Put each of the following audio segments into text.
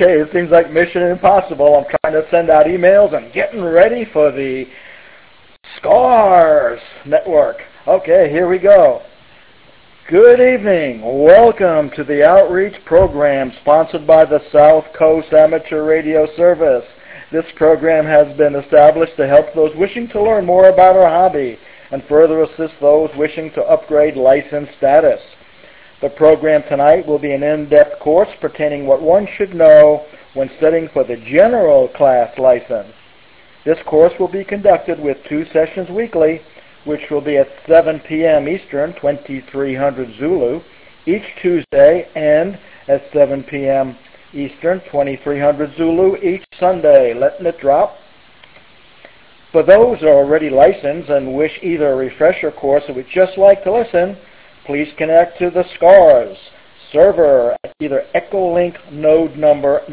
Okay, it seems like mission impossible. I'm trying to send out emails and getting ready for the SCARS network. Okay, here we go. Good evening. Welcome to the outreach program sponsored by the South Coast Amateur Radio Service. This program has been established to help those wishing to learn more about our hobby and further assist those wishing to upgrade license status. The program tonight will be an in-depth course pertaining what one should know when studying for the general class license. This course will be conducted with 2 sessions weekly, which will be at 7 p.m. Eastern, 2300 Zulu, each Tuesday, and at 7 p.m. Eastern, 2300 Zulu, each Sunday. Letting it drop. For those who are already licensed and wish either a refresher course or would just like to listen, please connect to the SCARS server at either Echolink node number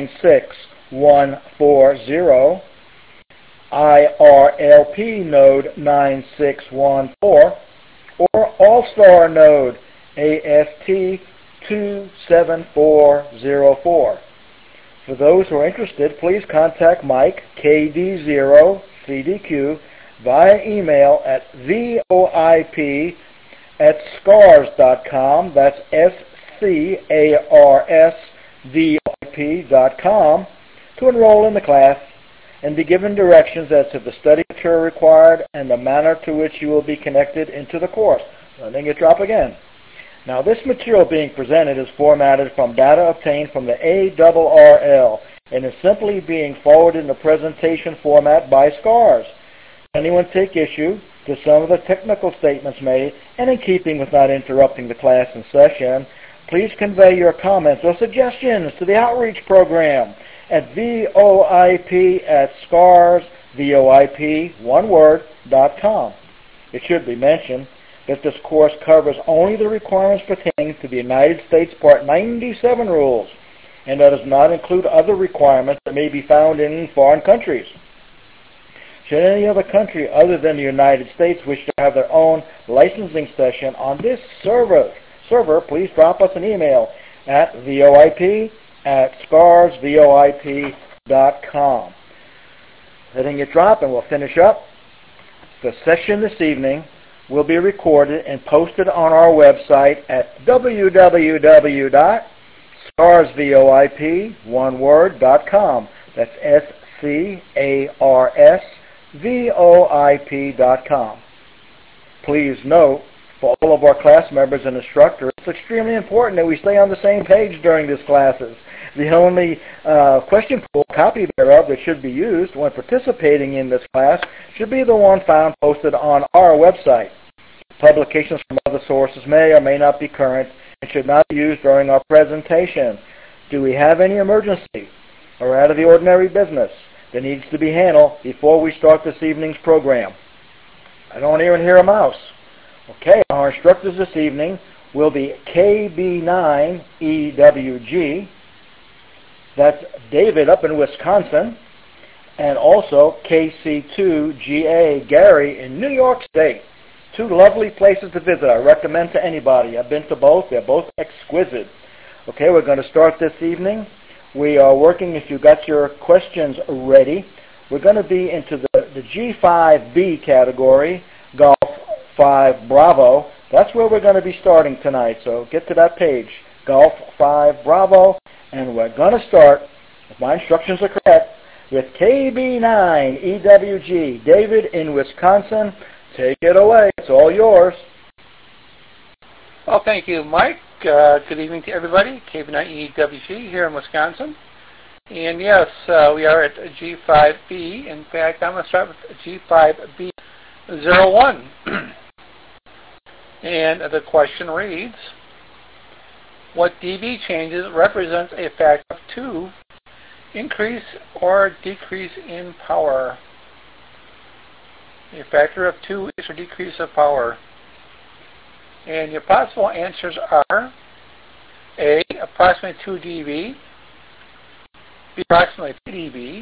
96140, IRLP node 9614, or All-Star node AST 27404. For those who are interested, please contact Mike, KD0CDQ, via email at voip@scars.com. That's SCARSVOIP.com to enroll in the class and be given directions as to the study material required and the manner to which you will be connected into the course. Letting it drop again. Now, this material being presented is formatted from data obtained from the ARRL and is simply being forwarded in the presentation format by SCARS. Anyone take issue to some of the technical statements made, and in keeping with not interrupting the class in session, please convey your comments or suggestions to the outreach program at voip@scarsvoip.com. It should be mentioned that this course covers only the requirements pertaining to the United States Part 97 rules, and that does not include other requirements that may be found in foreign countries. Should any other country other than the United States wish to have their own licensing session on this server, please drop us an email at voip@scarsvoip.com. Letting it drop, and we'll finish up. The session this evening will be recorded and posted on our website at www.scarsvoip.com. That's SCARSVOIP.com. Please note, for all of our class members and instructors, it's extremely important that we stay on the same page during these classes. The only question pool copy thereof that should be used when participating in this class should be the one found posted on our website. Publications from other sources may or may not be current and should not be used during our presentation. Do we have any emergency or out of the ordinary business that needs to be handled before we start this evening's program? I don't even hear a mouse. Okay, our instructors this evening will be KB9EWG. That's David up in Wisconsin, and also KC2GA Gary in New York State. 2 lovely places to visit. I recommend to anybody. I've been to both. They're both exquisite. Okay, we're going to start this evening. We are working, if you got your questions ready, we're going to be into the G5B category, Golf 5 Bravo. That's where we're going to be starting tonight. So get to that page, Golf 5 Bravo. And we're going to start, if my instructions are correct, with KB9EWG, David in Wisconsin. Take it away. It's all yours. Well, thank you, Mike. Good evening to everybody. KB9EWG here in Wisconsin. And yes, we are at G5B. In fact, I'm going to start with G5B01. And the question reads, what dB changes represents a factor of 2 increase or decrease in power? A factor of 2 increase or decrease of power. And your possible answers are A, approximately 2 dB, B, approximately 3 dB,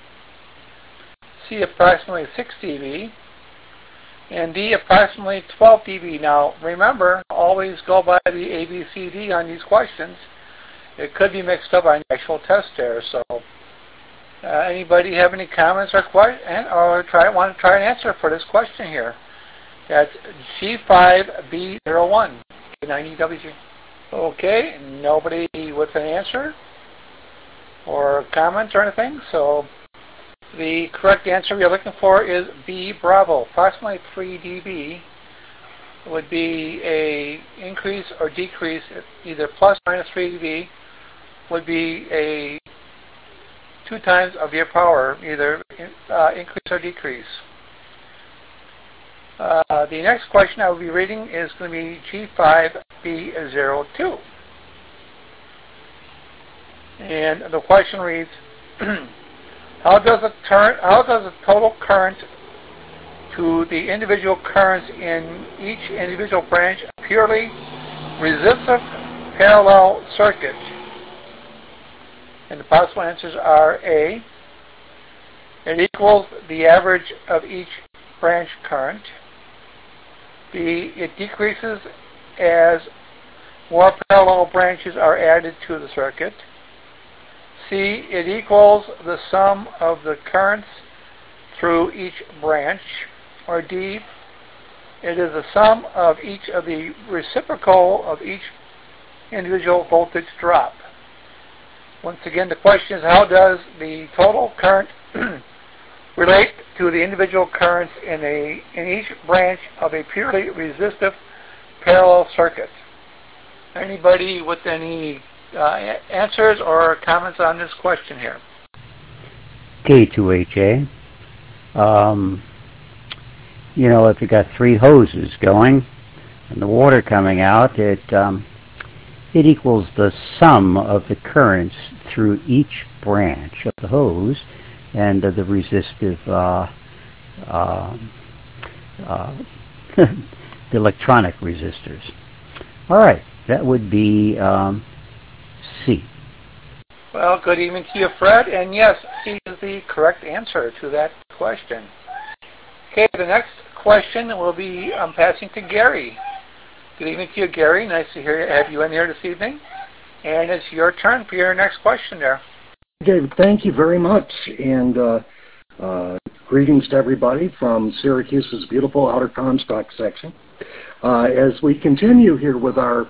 C, approximately 6 dB, and D, approximately 12 dB. Now, remember, always go by the ABCD on these questions. it could be mixed up on the actual test there. So anybody have any comments or want to try an answer for this question here? That's G5B01, 90WG. Okay, nobody with an answer or comment or anything. So the correct answer we are looking for is B, Bravo. Approximately 3 dB would be a increase or decrease, either plus or minus 3 dB would be a 2 times of your power, either increase or decrease. The next question I will be reading is going to be G5B02. And the question reads, how does the total current to the individual currents in each individual branch of purely resistive parallel circuit? And the possible answers are A, it equals the average of each branch current. B, it decreases as more parallel branches are added to the circuit. C, it equals the sum of the currents through each branch. Or D, it is the sum of each of the reciprocal of each individual voltage drop. Once again, the question is, how does the total current relate to the individual currents in each branch of a purely resistive parallel circuit? Anybody with any answers or comments on this question here? K2HA. If you got 3 hoses going and the water coming out, it equals the sum of the currents through each branch of the hose and of the resistive the electronic resistors. All right, that would be C. Well, good evening to you, Fred. And yes, C is the correct answer to that question. Okay, the next question will be passing to Gary. Good evening to you, Gary. Nice to have you in here this evening. And it's your turn for your next question there. David, thank you very much. And greetings to everybody from Syracuse's beautiful Outer Comstock section. As we continue here with our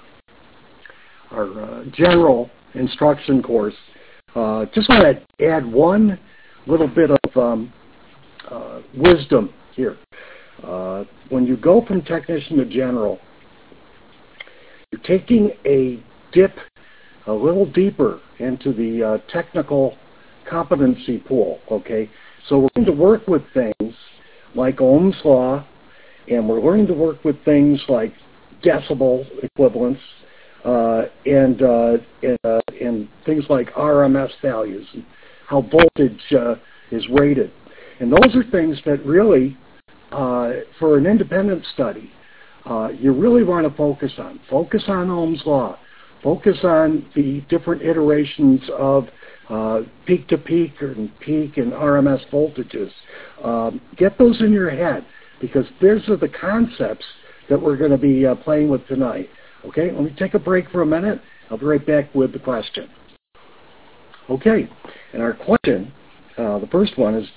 general instruction course, just want to add one little bit of wisdom here. When you go from technician to general, you're taking a dip a little deeper into the technical competency pool, okay? So we're going to work with things like Ohm's Law, and we're learning to work with things like decibel equivalents, and things like RMS values, and how voltage is rated. And those are things that really, for an independent study, you really want to focus on. Focus on Ohm's Law. Focus on the different iterations of peak-to-peak and peak and RMS voltages. Get those in your head, because those are the concepts that we're going to be playing with tonight. Okay, let me take a break for a minute. I'll be right back with the question. Okay, and our question, the first one is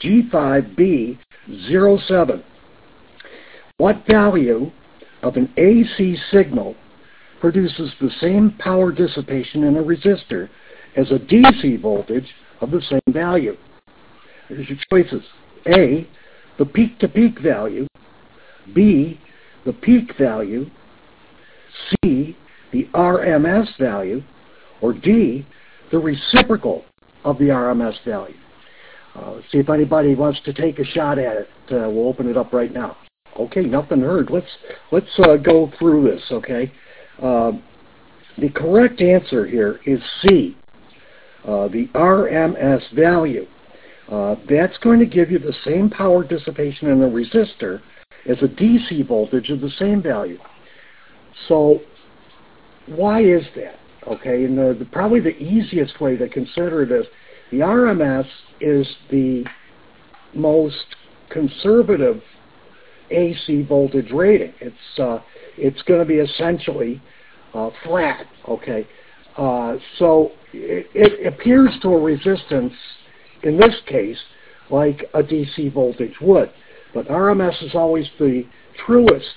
G5B07. What value of an AC signal produces the same power dissipation in a resistor as a DC voltage of the same value? Here's your choices. A, the peak-to-peak value. B, the peak value. C, the RMS value. Or D, the reciprocal of the RMS value. Let's see if anybody wants to take a shot at it. We'll open it up right now. Okay, nothing heard. Let's go through this, okay? The correct answer here is C, the RMS value. That's going to give you the same power dissipation in a resistor as a DC voltage of the same value. So why is that? Okay, and probably the easiest way to consider this, the RMS is the most conservative AC voltage rating. It's going to be essentially flat. Okay, So it appears to a resistance, in this case, like a DC voltage would. But RMS is always the truest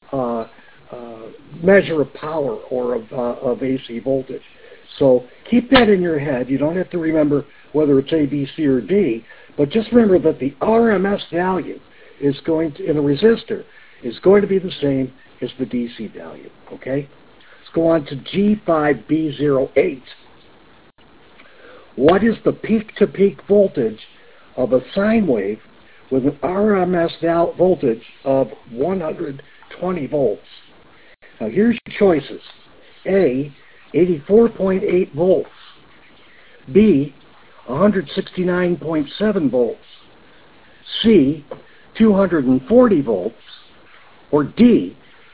measure of power or of AC voltage. So keep that in your head. You don't have to remember whether it's A, B, C, or D, but just remember that the RMS value is going to, in a resistor, is going to be the same as the DC value, okay? Let's go on to G5B08. What is the peak-to-peak voltage of a sine wave with an RMS voltage of 120 volts? Now here's your choices. A, 84.8 volts. B, 169.7 volts. C, 240 volts. Or D,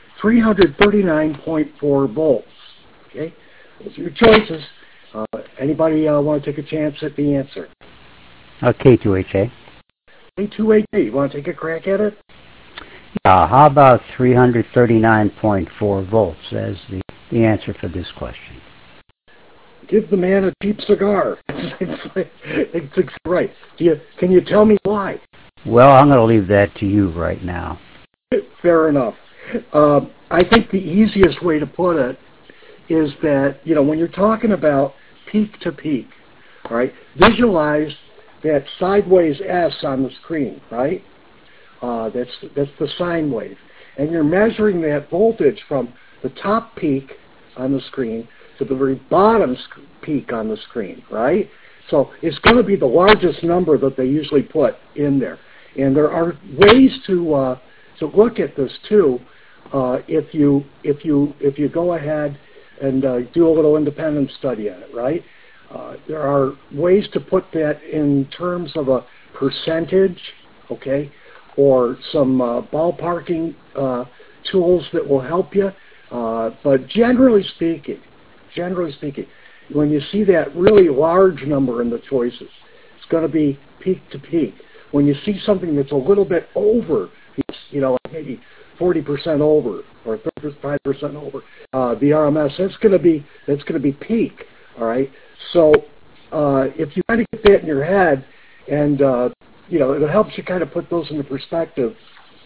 339.4 volts. Okay, those are your choices. Anybody want to take a chance at the answer? K2HA. K2HA, you want to take a crack at it? Yeah, how about 339.4 volts as the answer for this question? Give the man a cheap cigar. It's right. Can you tell me why? Well, I'm going to leave that to you right now. Fair enough. I think the easiest way to put it is that, when you're talking about peak to peak, all right, visualize that sideways S on the screen, right? That's the sine wave. And you're measuring that voltage from the top peak on the screen to the very bottom peak on the screen, right? So it's going to be the largest number that they usually put in there. And there are ways to look at this too. If you go ahead and do a little independent study on it, right? There are ways to put that in terms of a percentage, okay, or some ballparking tools that will help you. But generally speaking, when you see that really large number in the choices, it's going to be peak to peak. When you see something that's a little bit over, maybe 40% over or 35% over the RMS, that's going to be peak. All right. So if you kind of get that in your head, and it helps you kind of put those into perspective.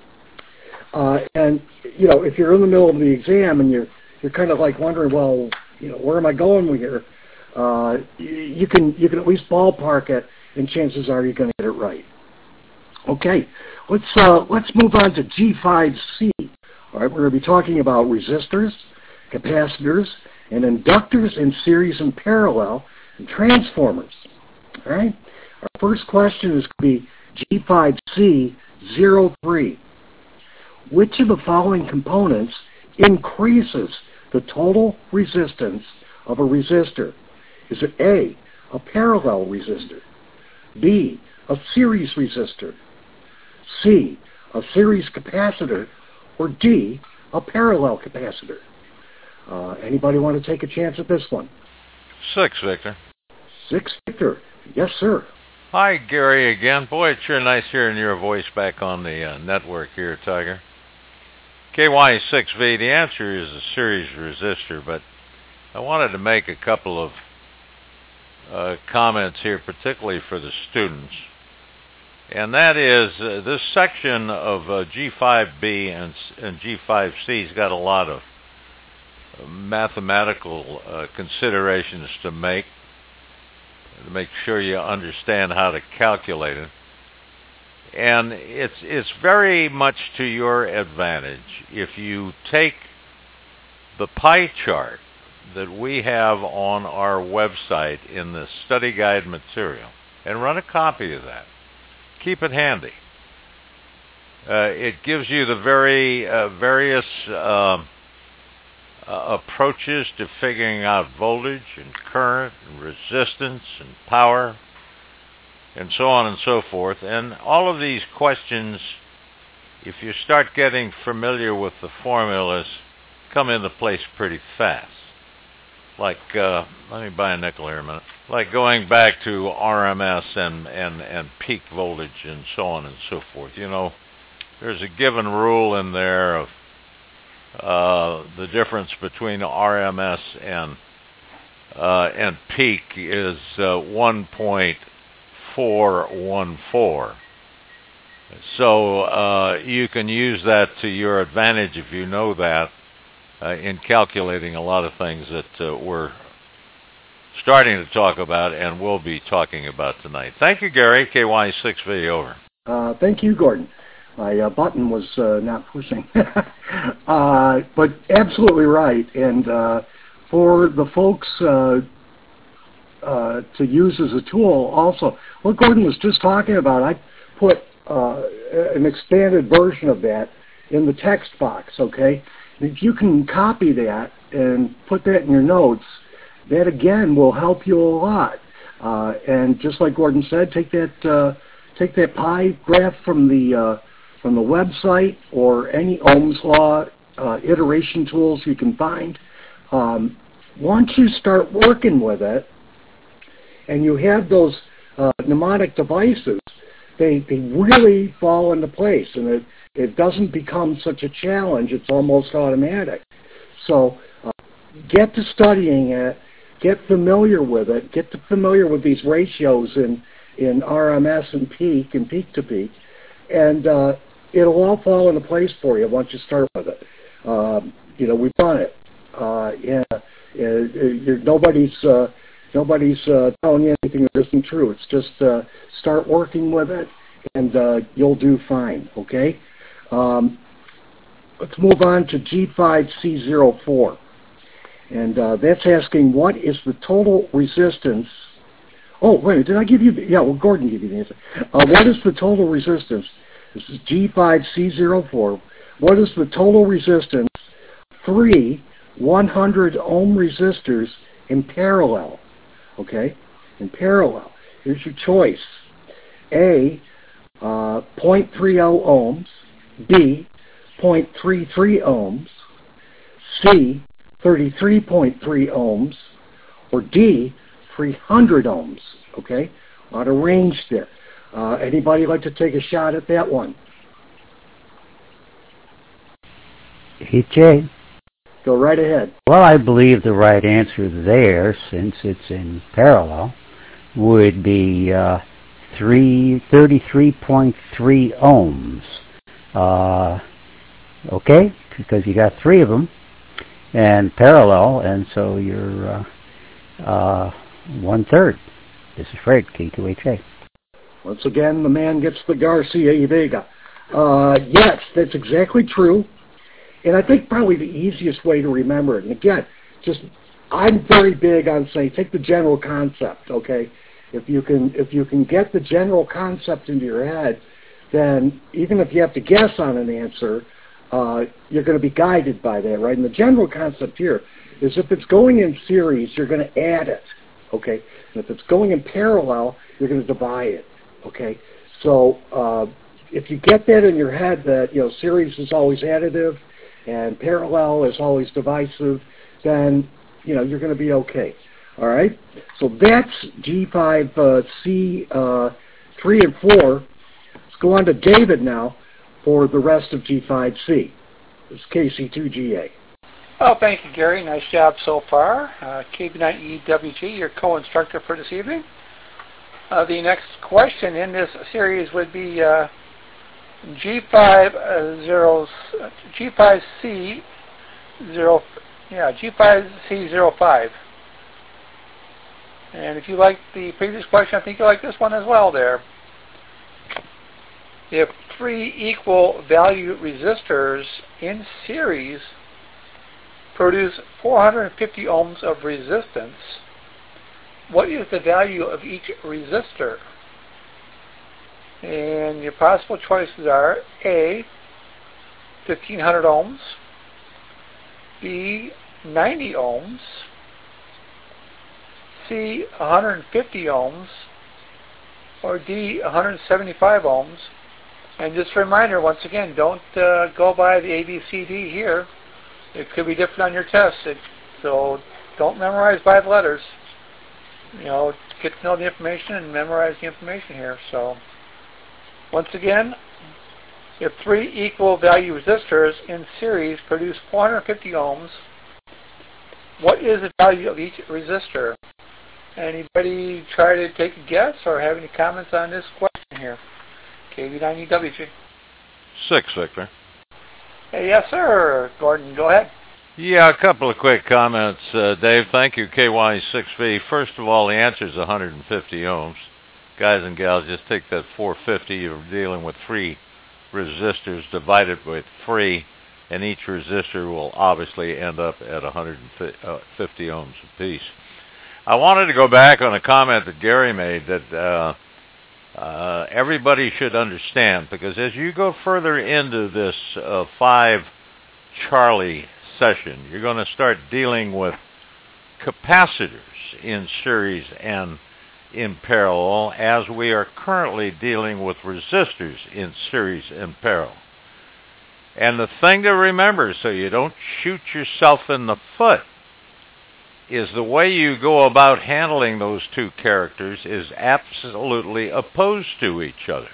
And if you're in the middle of the exam and you're kind of like wondering, well, where am I going with here? You can at least ballpark it, and chances are you're going to get it right. Okay, let's move on to G5C. All right, we're going to be talking about resistors, capacitors, and inductors in series and parallel, and transformers. All right, our first question is going to be G5C03. Which of the following components increases the total resistance of a resistor? Is it A, a parallel resistor, B, a series resistor, C, a series capacitor, or D, a parallel capacitor? Anybody want to take a chance at this one? 6, Victor. 6, Victor. Yes, sir. Hi, Gary again. Boy, it's sure nice hearing your voice back on the network here, Tiger. KY6V, the answer is a series resistor, but I wanted to make a couple of comments here, particularly for the students. And that is, this section of G5B and G5C has got a lot of mathematical considerations to make sure you understand how to calculate it. And it's very much to your advantage if you take the pie chart that we have on our website in the study guide material and run a copy of that. Keep it handy. It gives you the various approaches to figuring out voltage and current and resistance and power and so on and so forth. And all of these questions, if you start getting familiar with the formulas, come into place pretty fast. Like, let me buy a nickel here a minute. Like going back to RMS and peak voltage and so on and so forth. There's a given rule in there of the difference between RMS and peak is 1.414. So you can use that to your advantage if you know that in calculating a lot of things that we're starting to talk about and will be talking about tonight. Thank you, Gary. KY6V, over. Thank you, Gordon. My button was not pushing. But absolutely right. And for the folks to use as a tool also, what Gordon was just talking about, I put an expanded version of that in the text box, okay? If you can copy that and put that in your notes, that again will help you a lot. And just like Gordon said, take that pie graph from the website or any Ohm's law iteration tools you can find. Once you start working with it, and you have those mnemonic devices, they really fall into place, and it doesn't become such a challenge. It's almost automatic. So get to studying it, get familiar with it, get familiar with these ratios in RMS and peak to peak, and it'll all fall into place for you once you start with it. We've done it. Nobody's telling you anything that isn't true. It's just start working with it, and you'll do fine, okay? Let's move on to G5C04. And that's asking, what is the total resistance? Oh, wait, did I give you? Gordon gave you the answer. What is the total resistance? This is G5C04. What is the total resistance? 3 100 ohm resistors in parallel. Okay, in parallel. Here's your choice. A, 0.30 ohms. B, 0.33 ohms. C, 33.3 ohms. Or D, 300 ohms. Okay, a lot of range there. Anybody like to take a shot at that one? HJ. Go right ahead. Well, I believe the right answer there, since it's in parallel, would be 33.3 ohms. Okay, because you got 3 of them, and parallel, and so you're 1/3. This is Fred, K2HA. Once again, the man gets the Garcia y Vega. Yes, that's exactly true. And I think probably the easiest way to remember it, and again, I'm very big on saying, take the general concept, okay? If you can get the general concept into your head, then even if you have to guess on an answer, you're going to be guided by that, right? And the general concept here is if it's going in series, you're going to add it, okay? And if it's going in parallel, you're going to divide it, okay? So if you get that in your head that, series is always additive, and parallel is always divisive, then, you're going to be okay. All right? So that's G5C 3 and 4. Let's go on to David now for the rest of G5C. This is KC2GA. Oh, thank you, Gary. Nice job so far. KB9EWG, your co-instructor for this evening. The next question in this series would be G5C05. And if you like the previous question, I think you'll like this one as well there. If 3 equal value resistors in series produce 450 ohms of resistance, what is the value of each resistor? And your possible choices are A, 1500 ohms, B, 90 ohms, C, 150 ohms, or D, 175 ohms. And just a reminder, once again, don't go by the ABCD here. It could be different on your test, so don't memorize by the letters. Get to know the information and memorize the information here. So once again, if 3 equal value resistors in series produce 450 ohms, what is the value of each resistor? Anybody try to take a guess or have any comments on this question here? KV9EWG. 6, Victor. Hey, yes, sir. Gordon, go ahead. Yeah, a couple of quick comments, Dave. Thank you, KY6V. First of all, the answer is 150 ohms. Guys and gals, just take that 450. You're dealing with 3 resistors divided with 3, and each resistor will obviously end up at 150 ohms apiece. I wanted to go back on a comment that Gary made that everybody should understand, because as you go further into this 5 Charlie session, you're going to start dealing with capacitors in series and in parallel, as we are currently dealing with resistors in series and parallel. And the thing to remember, so you don't shoot yourself in the foot, is the way you go about handling those two characters is absolutely opposed to each other.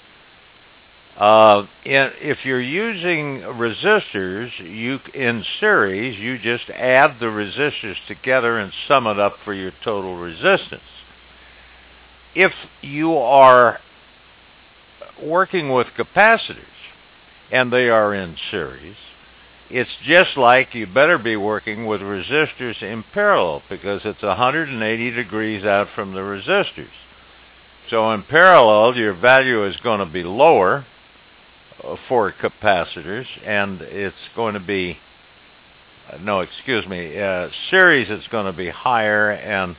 If you're using resistors in series, you just add the resistors together and sum it up for your total resistance. If you are working with capacitors and they are in series, it's just like you better be working with resistors in parallel, because it's 180 degrees out from the resistors. So in parallel, your value is going to be lower for capacitors, and it's going to be, series it's going to be higher, and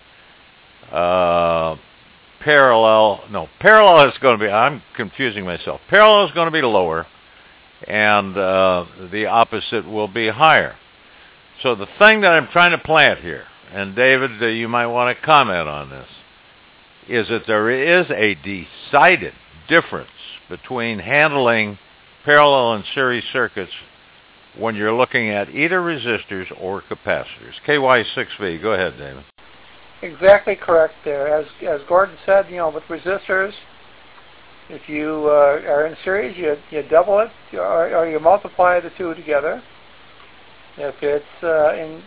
parallel is going to be, I'm confusing myself. Parallel is going to be lower, and the opposite will be higher. So the thing that I'm trying to plant here, and David, you might want to comment on this, is that there is a decided difference between handling parallel and series circuits when you're looking at either resistors or capacitors. KY6V, go ahead, David. Exactly correct there. As Gordon said, with resistors, if you are in series, you double it, or you multiply the two together. If it's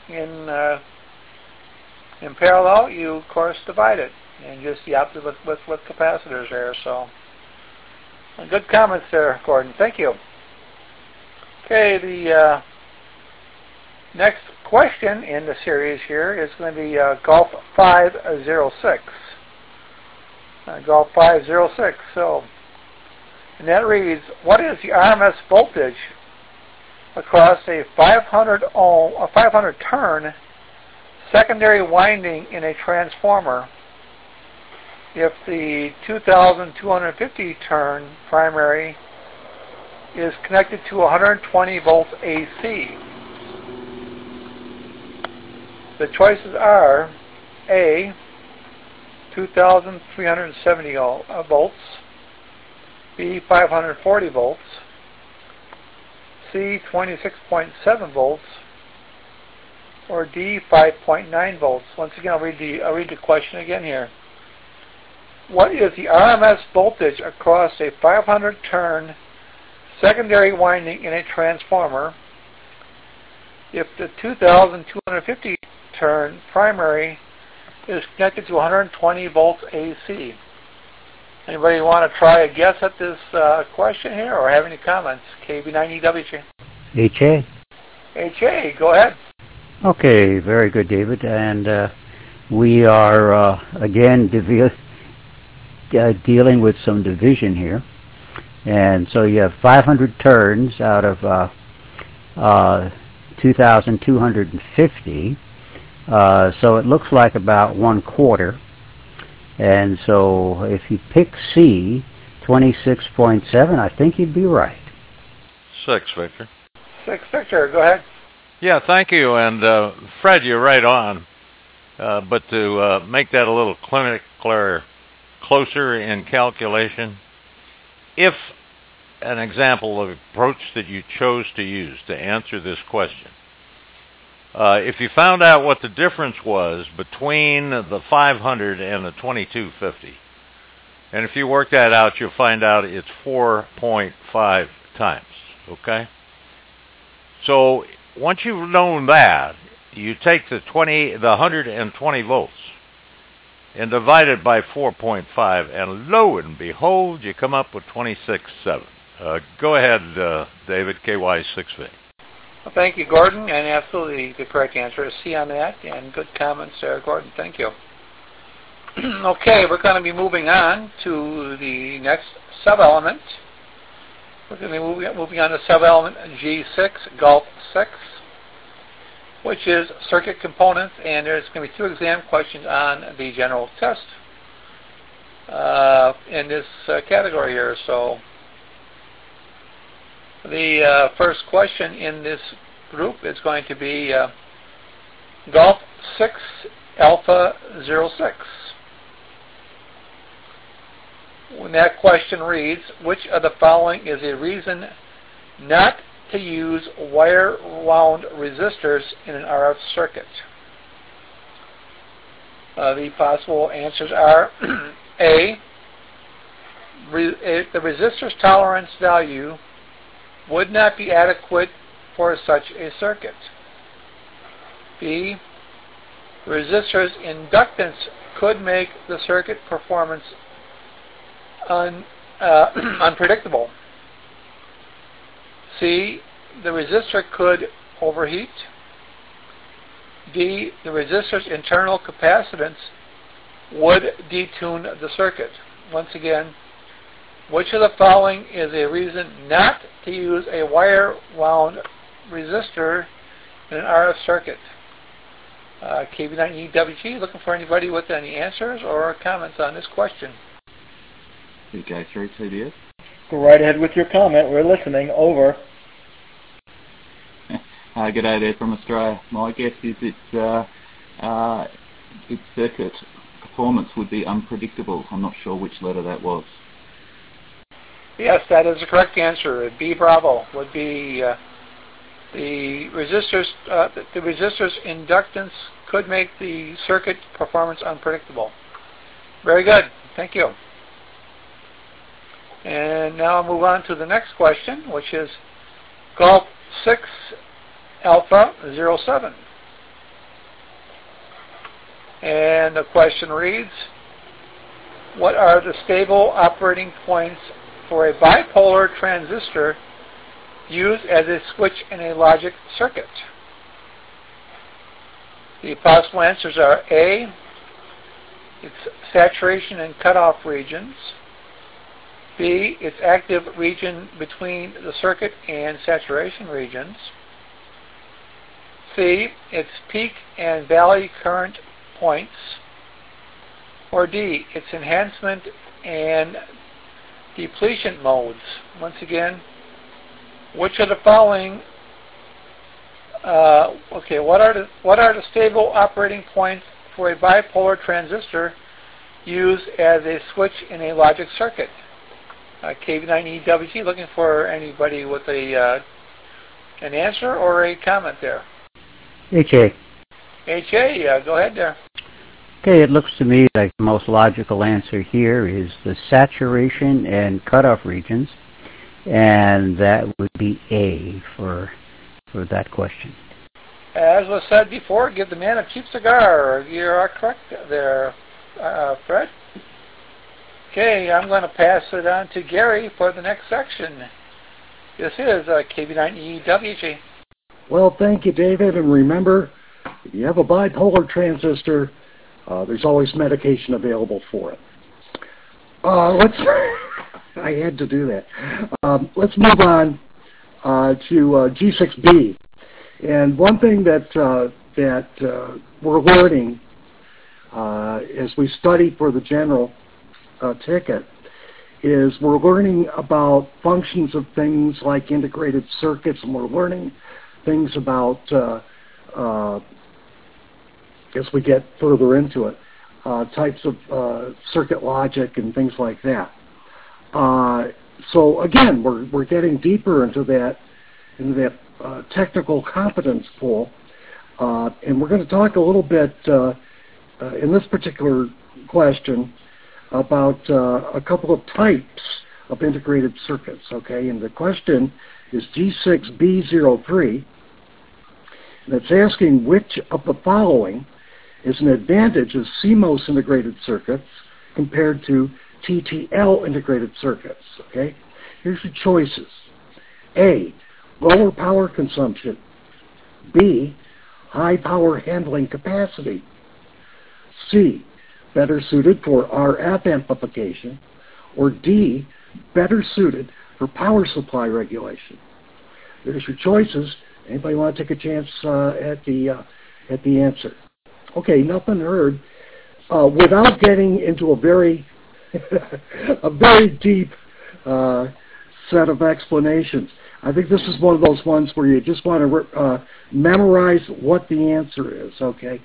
in parallel, you of course divide it, and just the opposite with capacitors there. So, good comments there, Gordon. Thank you. Okay, the next question in the series here is going to be Golf 506. Golf 506. So, and that reads, what is the RMS voltage across a 500 turn secondary winding in a transformer if the 2,250 turn primary is connected to 120 volts AC? The choices are A, 2,370 volts, B, 540 volts, C, 26.7 volts, or D, 5.9 volts. Once again, I'll read the question again here. What is the RMS voltage across a 500 turn secondary winding in a transformer if the 2,250 turn primary is connected to 120 volts AC? Anybody want to try a guess at this question here, or have any comments? KB9EWG. HA. HA, go ahead. Okay, very good, David. And we are, again, dealing with some division here. And so you have 500 turns out of 2,250. So it looks like about 1/4. And so if you pick C, 26.7, I think you'd be right. 6, Victor. 6, Victor, go ahead. Yeah, thank you. And Fred, you're right on. But to make that a little closer in calculation, if an example of approach that you chose to use to answer this question, if you found out what the difference was between the 500 and the 2250, and if you work that out, you'll find out it's 4.5 times, okay? So once you've known that, you take the 120 volts and divide it by 4.5, and lo and behold, you come up with 26.7. Go ahead, David, KY6V. Well, thank you, Gordon, and absolutely the correct answer is C on that, and good comments there, Gordon. Thank you. Okay, we're going to be moving on to the next sub-element. We're going to be moving on to sub-element G6, Gulf 6, which is circuit components, and there's going to be 2 exam questions on the general test in this category here. So the first question in this group is going to be Gulf 6 Alpha 06. When that question reads, which of the following is a reason not to use wire-wound resistors in an RF circuit? The possible answers are A, the resistor's tolerance value would not be adequate for such a circuit. B, the resistor's inductance could make the circuit performance unpredictable. C, the resistor could overheat. D, the resistor's internal capacitance would detune the circuit. Once again, which of the following is a reason not to use a wire-wound resistor in an RF circuit? KB9EWG, looking for anybody with any answers or comments on this question. You go through TBS. Go right ahead with your comment. We're listening. Over. Good day there from Australia. My guess is its circuit performance would be unpredictable. I'm not sure which letter that was. Yes, that is the correct answer. B, Bravo, would be the resistor's inductance could make the circuit performance unpredictable. Very good. Thank you. And now I'll move on to the next question, which is Gulf 6 Alpha 07. And the question reads, what are the stable operating points for a bipolar transistor used as a switch in a logic circuit? The possible answers are A, its saturation and cutoff regions. B, its active region between the circuit and saturation regions. C, its peak and valley current points. Or D, its enhancement and depletion modes. Once again, which of the following what are the stable operating points for a bipolar transistor used as a switch in a logic circuit? KB9EWG, looking for anybody with an answer or a comment there. HA. HA, go ahead there. Okay, it looks to me like the most logical answer here is the saturation and cutoff regions, and that would be A for that question. As was said before, give the man a cheap cigar. You are correct there, Fred. Okay, I'm going to pass it on to Gary for the next section. This is KB9EWG. Well, thank you, David. And remember, if you have a bipolar transistor, there's always medication available for it. I had to do that. Let's move on to G6B. And one thing that we're learning as we study for the general ticket is we're learning about functions of things like integrated circuits, and we're learning things about, as we get further into it, types of circuit logic and things like that. So again, we're getting deeper into that technical competence pool, and we're going to talk a little bit in this particular question about a couple of types of integrated circuits, okay? And the question is G6B03, And it's asking which of the following is an advantage of CMOS integrated circuits compared to TTL integrated circuits. Okay? Here's your choices. A, lower power consumption. B, high power handling capacity. C, better suited for RF amplification. Or D, better suited for power supply regulation. There's your choices. Anybody want to take a chance at the answer? Okay, nothing heard. Without getting into a very deep set of explanations, I think this is one of those ones where you just want to memorize what the answer is. Okay,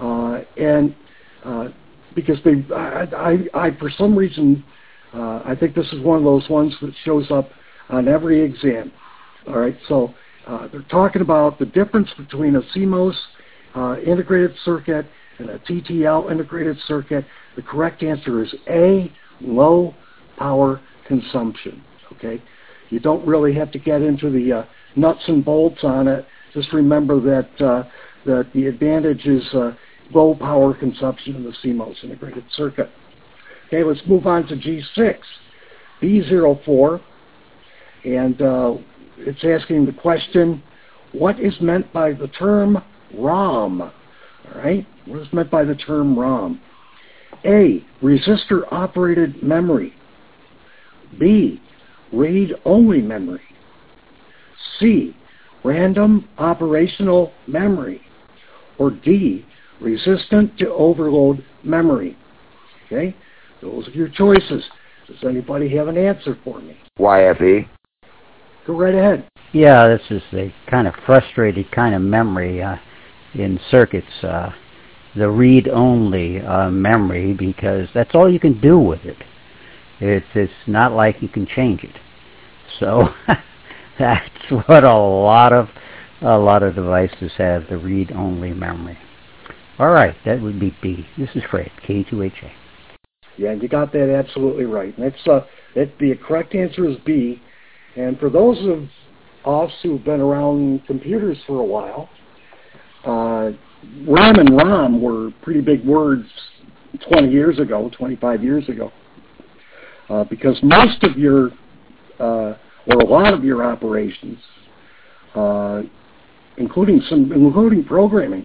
because I for some reason I think this is one of those ones that shows up on every exam. All right, so they're talking about the difference between a CMOS integrated circuit and a TTL integrated circuit. The correct answer is A, low power consumption. Okay, you don't really have to get into the nuts and bolts on it. Just remember that the advantage is low power consumption in the CMOS integrated circuit. Okay, let's move on to G6, B04, and it's asking the question, what is meant by the term ROM? All right, what is meant by the term ROM? A, resistor-operated memory. B, read-only memory. C, random operational memory. Or D, resistant to overload memory. Okay, those are your choices. Does anybody have an answer for me? YFE. Go right ahead. Yeah, this is the kind of frustrated kind of memory in circuits, the read-only memory, because that's all you can do with it. It's not like you can change it. So that's what a lot of devices have, the read-only memory. All right, that would be B. This is Fred, K2HA. Yeah, you got that absolutely right. And the correct answer is B. And for those of us who've been around computers for a while, RAM and ROM were pretty big words 20 years ago, 25 years ago, because most of your, or a lot of your operations, including programming,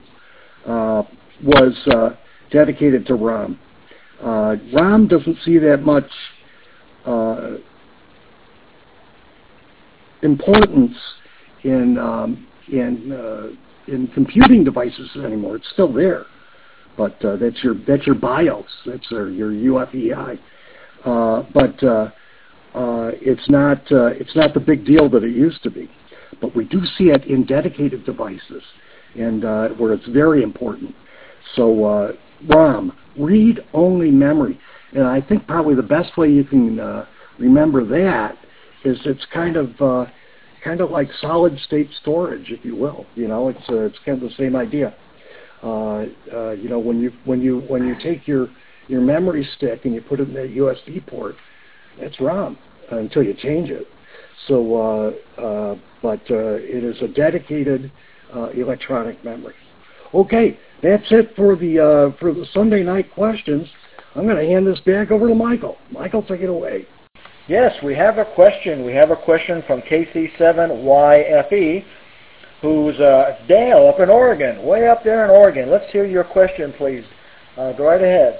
was dedicated to ROM. ROM doesn't see that much importance in computing devices anymore. It's still there, but that's your BIOS. That's your UFEI. But it's not the big deal that it used to be. But we do see it in dedicated devices, and where it's very important. So ROM, read-only memory, and I think probably the best way you can remember that is it's kind of like solid-state storage, if you will. You know, it's kind of the same idea. You know, when you take your memory stick and you put it in that USB port, that's ROM until you change it. So, but it is a dedicated electronic memory. Okay, that's it for the Sunday night questions. I'm going to hand this back over to Michael. Michael, take it away. Yes, we have a question. We have a question from KC7YFE, who's Dale up in Oregon, way up there in Oregon. Let's hear your question, please. Go right ahead.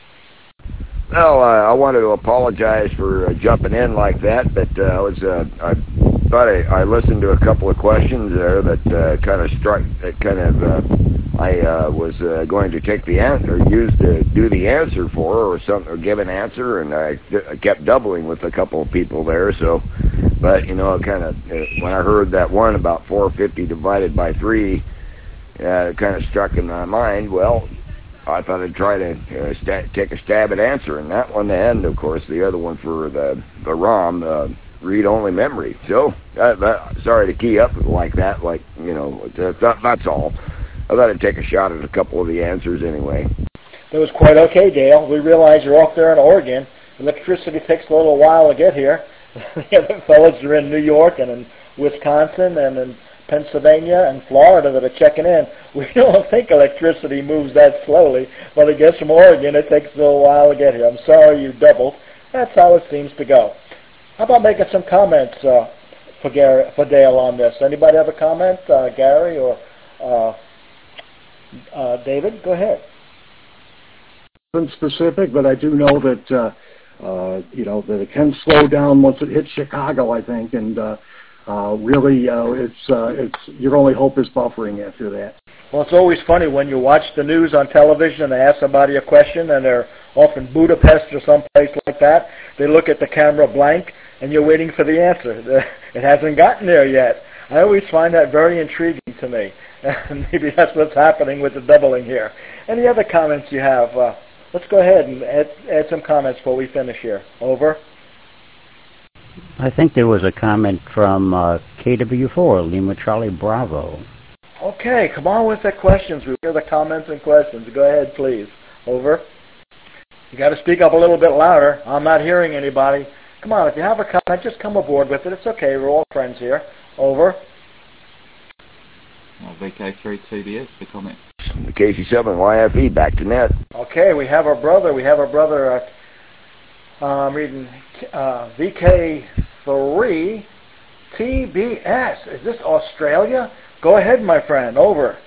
Well, I wanted to apologize for jumping in like that, but I thought I listened to a couple of questions there that kind of struck. That kind of I was going to take the answer, use to do the answer for, or something, or give an answer, and I kept doubling with a couple of people there. So, but you know, kind of when I heard that one about 450 divided by 3, it kind of struck in my mind. Well, I thought I'd try to take a stab at answering that one, and of course the other one for the ROM, read-only memory. So, sorry to key up like that, like, you know, that's all. I thought I'd take a shot at a couple of the answers anyway. That was quite okay, Dale. We realize you're off there in Oregon. Electricity takes a little while to get here. The other fellows are in New York and in Wisconsin and in Pennsylvania and Florida that are checking in. We don't think electricity moves that slowly, but I guess from Oregon it takes a little while to get here. I'm sorry you doubled. That's how it seems to go. How about making some comments for Dale on this? Anybody have a comment? Gary or David? Go ahead. Specific, but I do know that that it can slow down once it hits Chicago, I think, and really, it's your only hope is buffering after that. Well, it's always funny when you watch the news on television and they ask somebody a question, and they're off in Budapest or someplace like that. They look at the camera blank, and you're waiting for the answer. It hasn't gotten there yet. I always find that very intriguing to me. Maybe that's what's happening with the doubling here. Any other comments you have? Let's go ahead and add some comments before we finish here. Over. I think there was a comment from KW4, Lima Charlie Bravo. Okay, come on with the questions. We hear the comments and questions. Go ahead, please. Over. You got to speak up a little bit louder. I'm not hearing anybody. Come on, if you have a comment, just come aboard with it. It's okay. We're all friends here. Over. VK3 TBS, the comment. KC7 YFE, back to net. Okay, we have our brother. I'm reading VK3 TBS. Is this Australia? Go ahead, my friend. Over.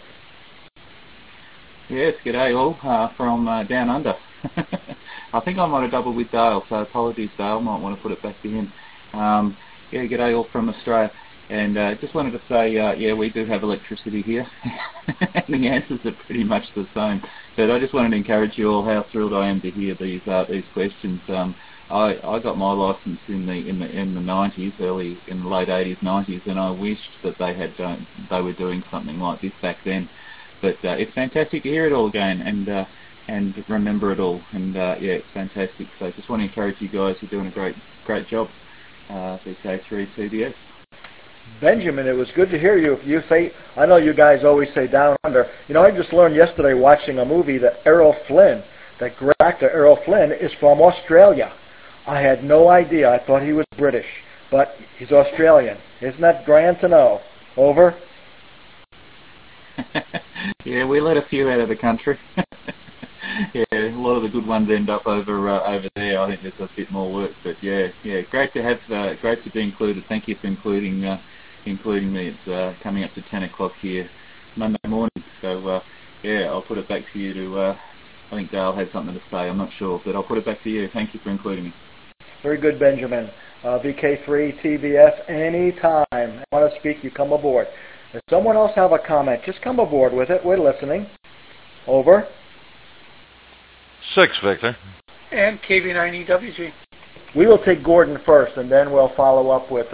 Yes, g'day all from down under. I think I might have doubled with Dale, so apologies, Dale. Might want to put it back to him. G'day all from Australia. And just wanted to say, yeah, we do have electricity here. And the answers are pretty much the same. But I just wanted to encourage you all how thrilled I am to hear these questions. I got my license in the 90s, early in the late 80s, 90s, and I wished that they were doing something like this back then. But it's fantastic to hear it all again and remember it all. And yeah, it's fantastic. So just want to encourage you guys. You're doing a great job. VK3 TBS. Benjamin, it was good to hear you. You say, I know you guys always say down under. You know, I just learned yesterday watching a movie that Errol Flynn, that great actor Errol Flynn, is from Australia. I had no idea. I thought he was British, but he's Australian. Isn't that grand to know? Over. Yeah, we let a few out of the country. Yeah, a lot of the good ones end up over there. I think there's a bit more work, but yeah, great to be included. Thank you for including me. It's coming up to 10 o'clock here Monday morning. So yeah, I'll put it back to you to. I think Dale had something to say. I'm not sure, but I'll put it back to you. Thank you for including me. Very good, Benjamin. VK3 TBS. Anytime you want to speak, you come aboard. If someone else have a comment, just come aboard with it. We're listening. Over. 6, Victor. And KV9EWG. We will take Gordon first, and then we'll follow up with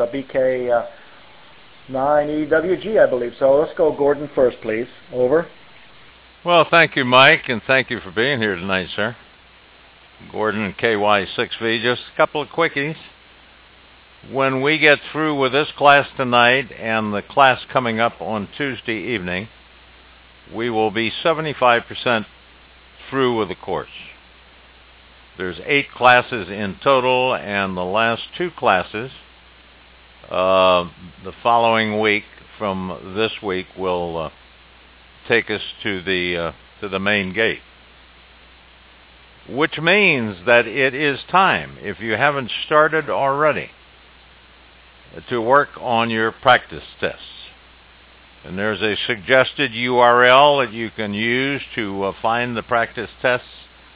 BK9EWG, I believe. So let's go Gordon first, please. Over. Well, thank you, Mike, and thank you for being here tonight, sir. Gordon and KY6V, just a couple of quickies. When we get through with this class tonight and the class coming up on Tuesday evening, we will be 75% through with the course. There's 8 classes in total, and the last 2 classes the following week from this week will take us to the main gate, which means that it is time, if you haven't started already, to work on your practice tests. And there's a suggested URL that you can use to find the practice tests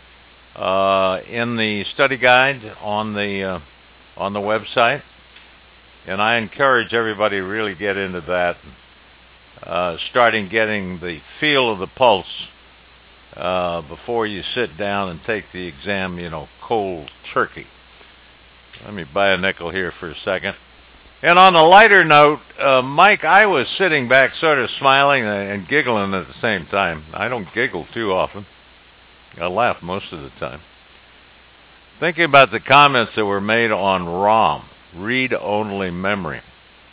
in the study guide on the website. And I encourage everybody to really get into that, starting getting the feel of the pulse before you sit down and take the exam, cold turkey. Let me buy a nickel here for a second. And on a lighter note, Mike, I was sitting back sort of smiling and giggling at the same time. I don't giggle too often. I laugh most of the time. Thinking about the comments that were made on ROM, read-only memory.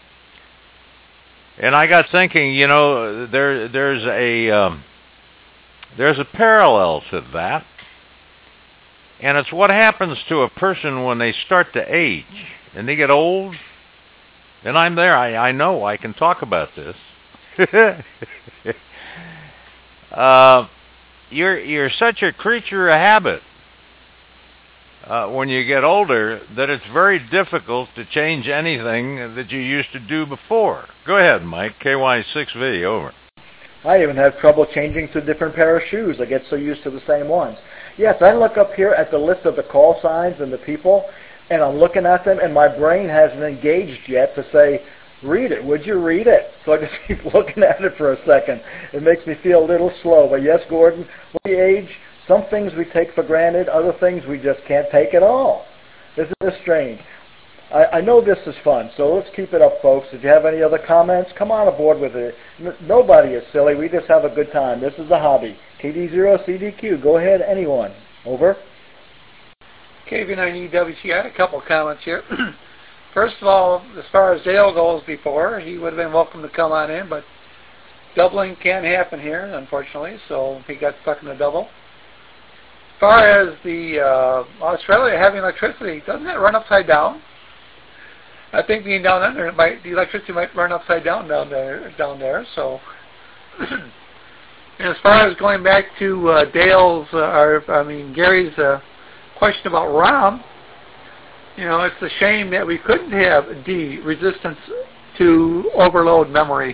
And I got thinking, there's a parallel to that. And it's what happens to a person when they start to age and they get old. And I'm there. I know I can talk about this. You're such a creature of habit when you get older that it's very difficult to change anything that you used to do before. Go ahead, Mike. KY6V, over. I even have trouble changing to a different pair of shoes. I get so used to the same ones. Yes, I look up here at the list of the call signs and the people, and I'm looking at them, and my brain hasn't engaged yet to say, read it. Would you read it? So I just keep looking at it for a second. It makes me feel a little slow. But yes, Gordon, with the age, some things we take for granted, other things we just can't take at all. Isn't this strange? I know this is fun, so let's keep it up, folks. If you have any other comments, come on aboard with it. Nobody is silly. We just have a good time. This is a hobby. KD0CDQ, go ahead, anyone. Over. KV9EWC, I had a couple comments here. First of all, as far as Dale goes before, he would have been welcome to come on in, but doubling can't happen here, unfortunately, so he got stuck in the double. As far as the Australia having electricity, doesn't that run upside down? I think being down under, the electricity might run upside down there. So, and as far as going back to Gary's question about ROM, it's a shame that we couldn't have D, resistance to overload memory.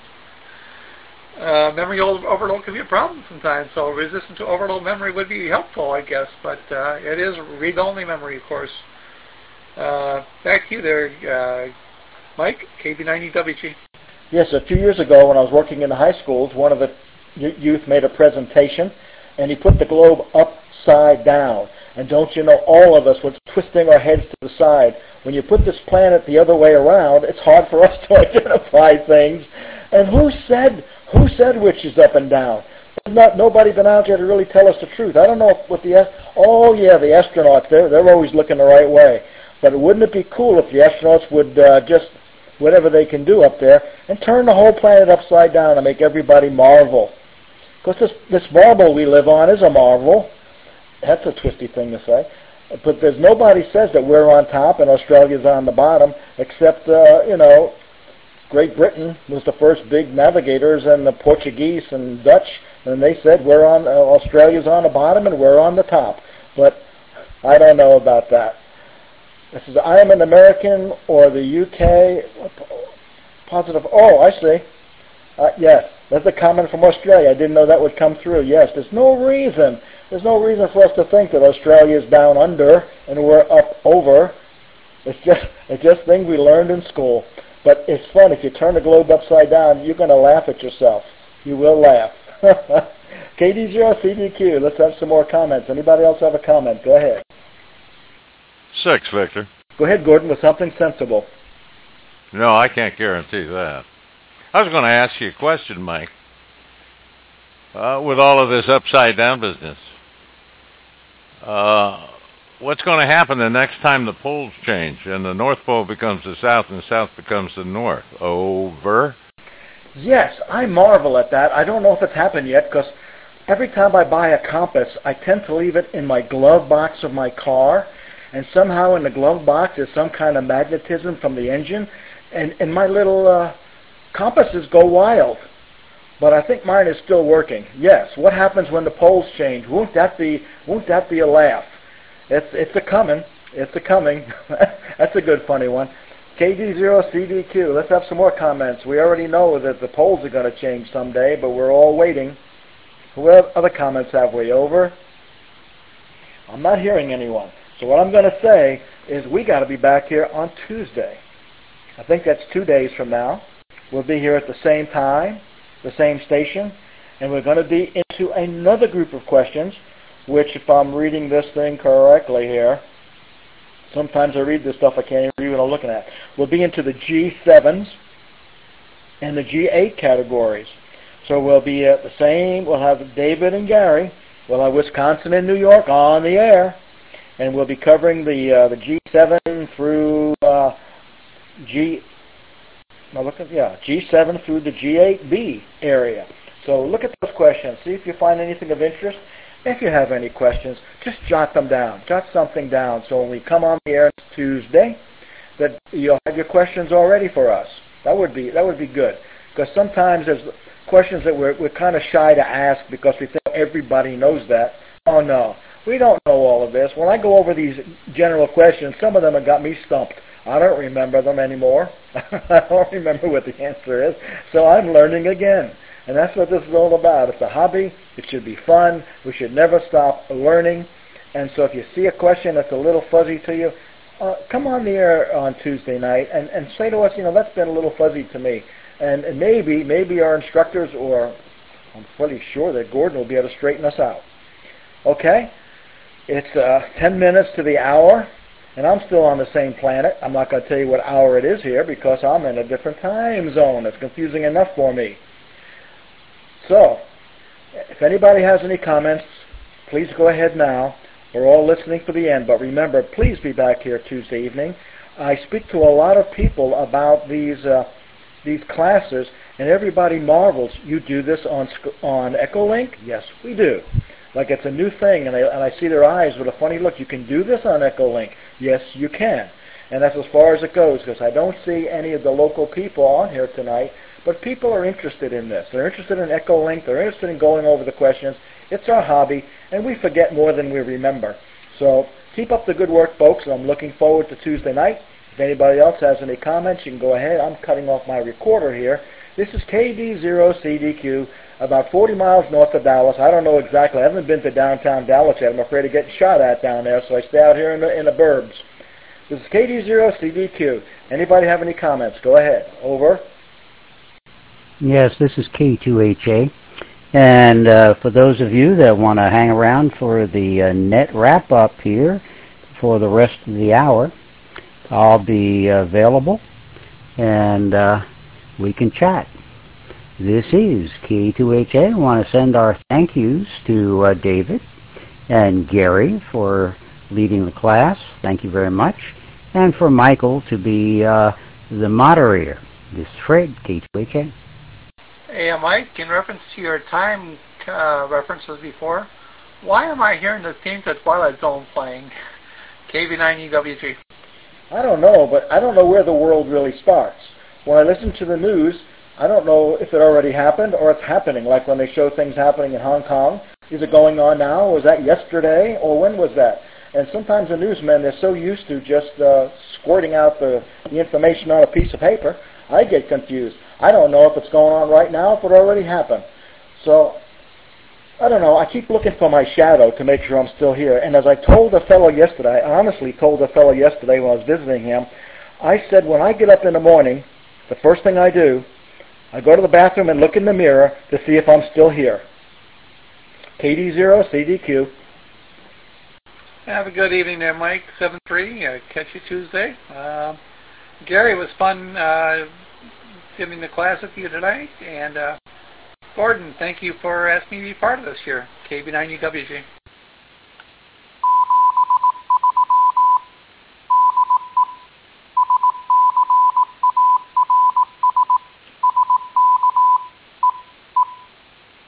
Memory overload can be a problem sometimes, so resistance to overload memory would be helpful, I guess, but it is read-only memory, of course. Back to you there, Mike, KV9EWG. Yes, a few years ago when I was working in the high schools, one of the youth made a presentation, and he put the globe upside down. And don't you know, all of us were twisting our heads to the side. When you put this planet the other way around, it's hard for us to identify things. And who said which is up and down? Nobody been out there to really tell us the truth. I don't know if the astronauts, they're always looking the right way. But wouldn't it be cool if the astronauts would just, whatever they can do up there, and turn the whole planet upside down and make everybody marvel? Because this marble we live on is a marvel. That's a twisty thing to say. But there's nobody says that we're on top and Australia's on the bottom, except, Great Britain was the first big navigators, and the Portuguese and Dutch, and they said Australia's on the bottom and we're on the top. But I don't know about that. This is I am an American or the UK positive. Oh, I see. Yes, that's a comment from Australia. I didn't know that would come through. Yes, there's no reason for us to think that Australia is down under and we're up over. It's just things we learned in school. But it's fun. If you turn the globe upside down, you're going to laugh at yourself. You will laugh. KD0CDQ, let's have some more comments. Anybody else have a comment? Go ahead. 6, Victor. Go ahead, Gordon, with something sensible. No, I can't guarantee that. I was going to ask you a question, Mike. With all of this upside-down business, what's going to happen the next time the poles change and the North Pole becomes the South and the South becomes the North? Over? Yes, I marvel at that. I don't know if it's happened yet because every time I buy a compass, I tend to leave it in my glove box of my car, and somehow in the glove box there's some kind of magnetism from the engine, and my little compasses go wild. But I think mine is still working. Yes, what happens when the poles change? Won't that be a laugh? It's a coming. It's a coming. That's a good funny one. KD0CDQ, let's have some more comments. We already know that the poles are going to change someday, but we're all waiting. What other comments have we? Over? I'm not hearing anyone. So what I'm going to say is we got to be back here on Tuesday. I think that's 2 days from now. We'll be here at the same time, the same station, and we're going to be into another group of questions, which, if I'm reading this thing correctly here, sometimes I read this stuff I can't even read what I'm looking at. We'll be into the G7s and the G8 categories. So we'll be at the same, we'll have David and Gary, we'll have Wisconsin and New York on the air, and we'll be covering the G7 through G7 through the G8B area. So look at those questions. See if you find anything of interest. If you have any questions, just jot them down. Jot something down. So when we come on the air Tuesday, that you'll have your questions already for us. That would be good, because sometimes there's questions that we're kind of shy to ask because we think everybody knows that. Oh no, we don't know all of this. When I go over these general questions, some of them have got me stumped. I don't remember them anymore. I don't remember what the answer is, so I'm learning again. And that's what this is all about. It's a hobby. It should be fun. We should never stop learning. And so if you see a question that's a little fuzzy to you, come on the air on Tuesday night and say to us, that's been a little fuzzy to me. And maybe our instructors, or I'm pretty sure that Gordon will be able to straighten us out. Okay? It's 10 minutes to the hour, and I'm still on the same planet. I'm not going to tell you what hour it is here because I'm in a different time zone. It's confusing enough for me. So, if anybody has any comments, please go ahead now. We're all listening for the end. But remember, please be back here Tuesday evening. I speak to a lot of people about these classes, and everybody marvels. You do this on Echolink? Yes, we do. Like it's a new thing, and I see their eyes with a funny look. You can do this on Echolink? Yes, you can. And that's as far as it goes, because I don't see any of the local people on here tonight, but people are interested in this. They're interested in Echolink. They're interested in going over the questions. It's our hobby, and we forget more than we remember. So keep up the good work, folks. I'm looking forward to Tuesday night. If anybody else has any comments, you can go ahead. I'm cutting off my recorder here. This is KD0CDQ, about 40 miles north of Dallas. I don't know exactly. I haven't been to downtown Dallas yet. I'm afraid of getting shot at down there, so I stay out here in the burbs. This is KD0CDQ. Anybody have any comments? Go ahead. Over. Yes, this is K2HA. And for those of you that want to hang around for the net wrap-up here for the rest of the hour, I'll be available, and we can chat. This is K2HA. I want to send our thank yous to David and Gary for leading the class. Thank you very much. And for Michael to be the moderator. This is Fred, K2HA. Hey, Mike, in reference to your time references before, why am I hearing the theme to Twilight Zone playing? KB9EWG. I don't know, but I don't know where the world really starts. When I listen to the news, I don't know if it already happened or it's happening, like when they show things happening in Hong Kong. Is it going on now? Was that yesterday? Or when was that? And sometimes the newsmen, they're so used to just squirting out the information on a piece of paper, I get confused. I don't know if it's going on right now, if it already happened. So, I don't know. I keep looking for my shadow to make sure I'm still here. And as I told a fellow yesterday, I honestly told a fellow yesterday when I was visiting him, I said when I get up in the morning, the first thing I do, I go to the bathroom and look in the mirror to see if I'm still here. KD0CDQ. Have a good evening there, Mike. 7-3. Catch you Tuesday. Gary, it was fun giving the class with you tonight. And Gordon, thank you for asking me to be part of this year. KB9UWG.